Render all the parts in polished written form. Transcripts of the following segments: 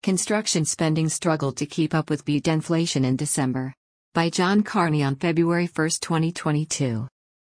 Construction spending struggled to keep up with deflation in December. By John Carney on February 1, 2022.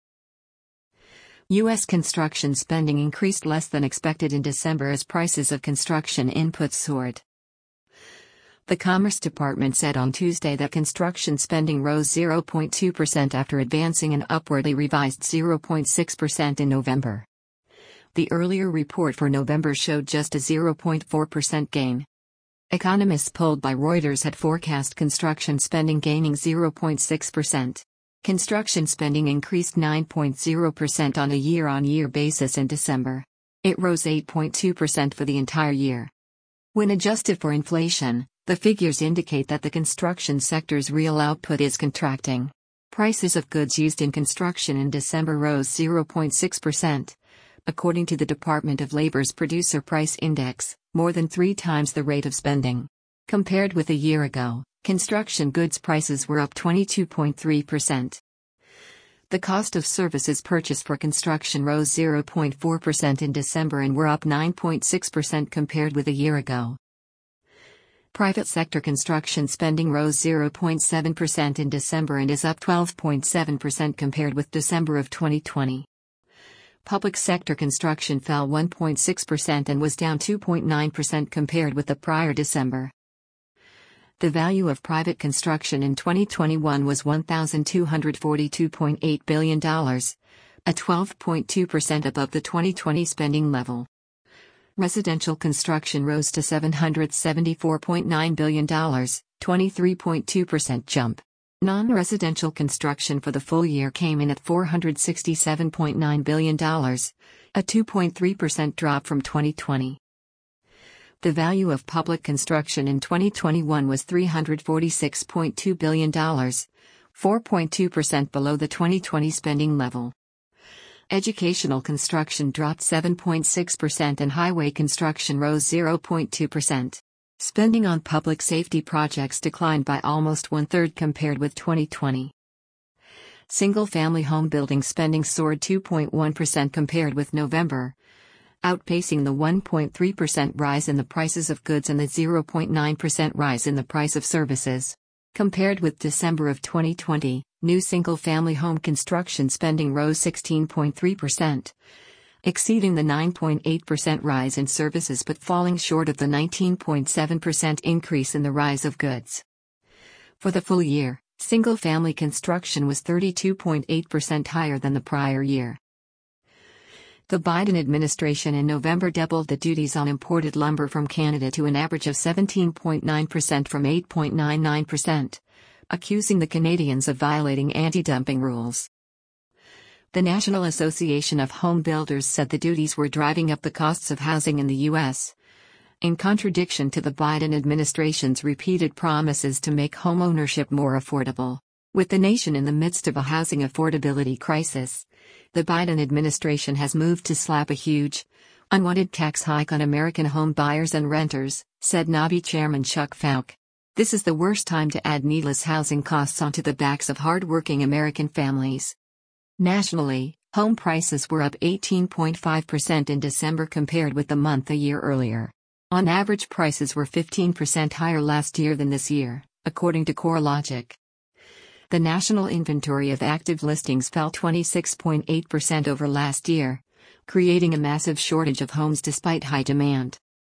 U.S. construction spending increased less than expected in December as prices of construction inputs soared. The Commerce Department said on Tuesday that construction spending rose 0.2% after advancing an upwardly revised 0.6% in November. The earlier report for November showed just a 0.4% gain. Economists polled by Reuters had forecast construction spending gaining 0.6%. Construction spending increased 9.0% on a year-on-year basis in December. It rose 8.2% for the entire year. When adjusted for inflation, the figures indicate that the construction sector's real output is contracting. Prices of goods used in construction in December rose 0.6%. According to the Department of Labor's Producer Price Index, more than 3 times the rate of spending. Compared with a year ago, construction goods prices were up 22.3%. The cost of services purchased for construction rose 0.4% in December and were up 9.6% compared with a year ago. Private sector construction spending rose 0.7% in December and is up 12.7% compared with December of 2020. Public sector construction fell 1.6% and was down 2.9% compared with the prior December. The value of private construction in 2021 was $1,242.8 billion, a 12.2% above the 2020 spending level. Residential construction rose to $774.9 billion, 23.2% jump. Non-residential construction for the full year came in at $467.9 billion, a 2.3% drop from 2020. The value of public construction in 2021 was $346.2 billion, 4.2% below the 2020 spending level. Educational construction dropped 7.6% and highway construction rose 0.2%. Spending on public safety projects declined by almost one-third compared with 2020. Single-family home building spending soared 2.1% compared with November, outpacing the 1.3% rise in the prices of goods and the 0.9% rise in the price of services. Compared with December of 2020, new single-family home construction spending rose 16.3%. Exceeding the 9.8% rise in services but falling short of the 19.7% increase in the rise of goods. For the full year, single-family construction was 32.8% higher than the prior year. The Biden administration in November doubled the duties on imported lumber from Canada to an average of 17.9% from 8.99%, accusing the Canadians of violating anti-dumping rules. The National Association of Home Builders said the duties were driving up the costs of housing in the U.S., in contradiction to the Biden administration's repeated promises to make homeownership more affordable. With the nation in the midst of a housing affordability crisis, the Biden administration has moved to slap a huge, unwanted tax hike on American home buyers and renters, said NABI Chairman Chuck Fouke. This is the worst time to add needless housing costs onto the backs of hard-working American families. Nationally, home prices were up 18.5% in December compared with the month a year earlier. On average, prices were 15% higher last year than this year, according to CoreLogic. The national inventory of active listings fell 26.8% over last year, creating a massive shortage of homes despite high demand.